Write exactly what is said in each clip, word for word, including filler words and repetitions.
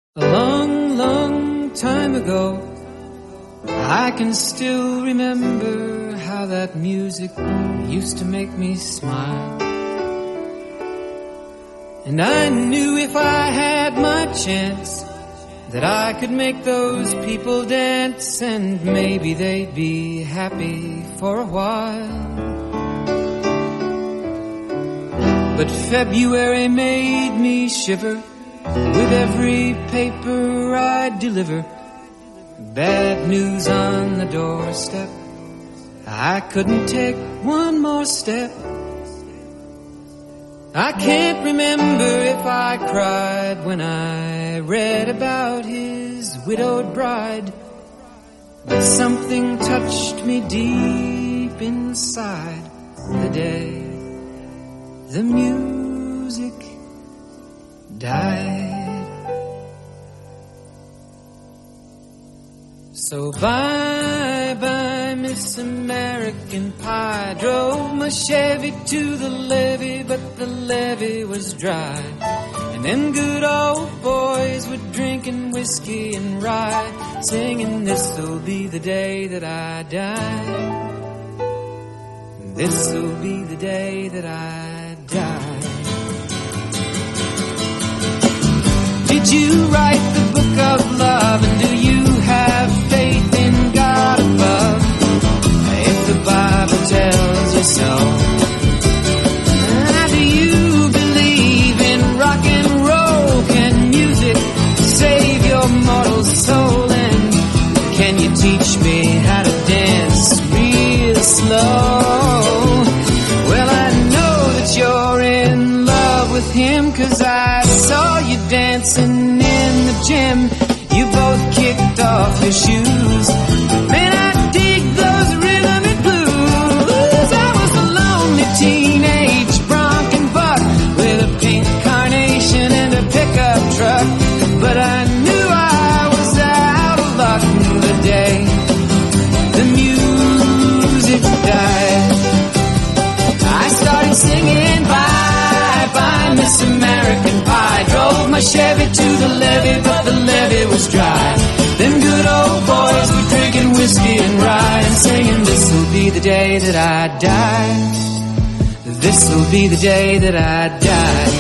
A long, long time ago, I can still remember how that music used to make me smile. And I knew if I had my chance that I could make those people dance, and maybe they'd be happy for a while. But February made me shiver with every paper I deliver. Bad news on the doorstep, I couldn't take one more step. I can't remember if I cried when I read about his widowed bride, but something touched me deep inside the day the music died. So bye-bye, Miss American Pie. Drove my Chevy to the levee, but the levee was dry. And them good old boys were drinking whiskey and rye, singing, this'll be the day that I die. This'll be the day that I die. Did you write the book of love, and do you have faith in God above? If the Bible tells you so. Now, do you believe in rock and roll? Can music save your mortal soul? And can you teach me how to dance real slow? Well, I know that you're in love with him, 'cause I saw you dancing in the gym. You both kicked off your shoes. Man, I dig those rhythm and blues. I was a lonely teenage bronc and buck with a pink carnation and a pickup truck, but I knew I was out of luck the day the music died. I started singing bye-bye, Miss American Pie. Drove my Chevy to the levee, but the levee was dry. Them good old boys were drinking whiskey and rye, and singing, this'll be the day that I die. This'll be the day that I die.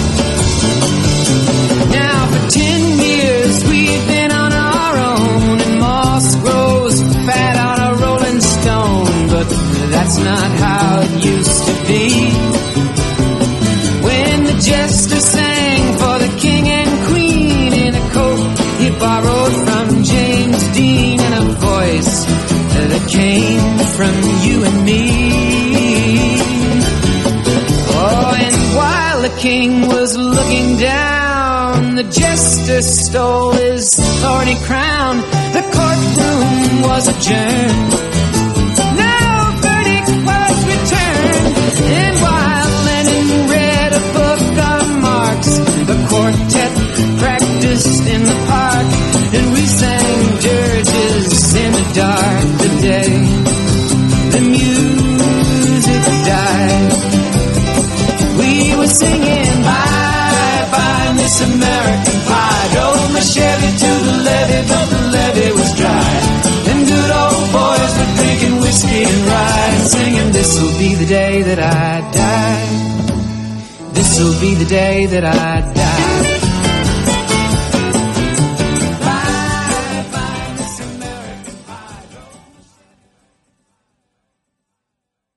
Now for ten years we've been on our own, and moss grows fat on a rolling stone, but that's not how it used to be. When the jester sang for the king and queen in a coat he borrowed from James Dean, and a voice that came from you and me. Oh, and while the king was looking down, the jester stole his thorny crown. The courtroom was adjourned. No verdict was returned. And while Lenin read a book of Marx, the quartet practiced in the park, and we sang dirges in the dark the day the music died. We were singing bye-bye, Miss American Pie. Drove my Chevy to the levee, but the levee was dry. Them good old boys were drinking whiskey and rye, and singing, this'll be the day that I die. This'll be the day that I die.